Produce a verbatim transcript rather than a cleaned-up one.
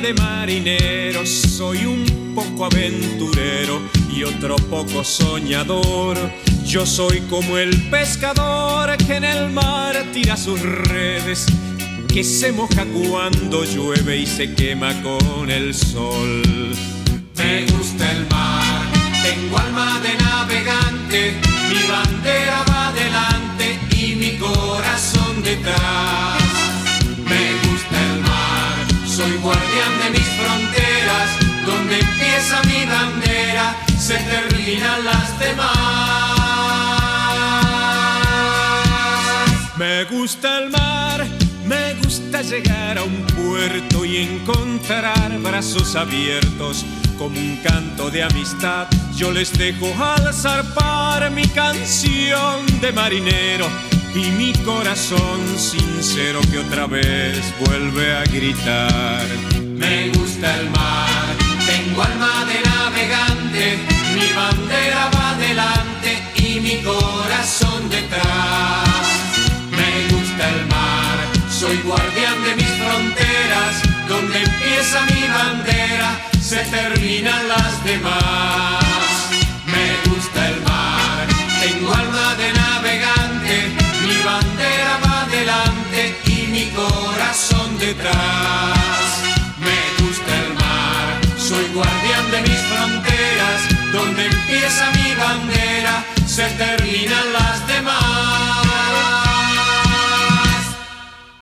de marinero, soy un poco aventurero y otro poco soñador. Yo soy como el pescador que en el mar tira sus redes, que se moja cuando llueve y se quema con el sol. Me gusta el mar, tengo alma de navegante, mi bandera va adelante y mi corazón detrás. Me gusta el mar, soy guardián de mis fronteras, donde empieza mi bandera, se terminan las demás. Me gusta el mar, me gusta llegar a un puerto y encontrar brazos abiertos. Como un canto de amistad, yo les dejo al zarpar mi canción de marinero y mi corazón sincero que otra vez vuelve a gritar. Me gusta el mar, tengo alma de navegante, mi bandera va adelante y mi corazón detrás. Me gusta el mar, soy guardián de mis fronteras, donde empieza mi bandera, se terminan las demás. Me gusta el mar, tengo alma de navegante, mi bandera va adelante y mi corazón detrás. Me gusta el mar, soy guardián de mis fronteras, donde empieza mi bandera, se terminan las demás.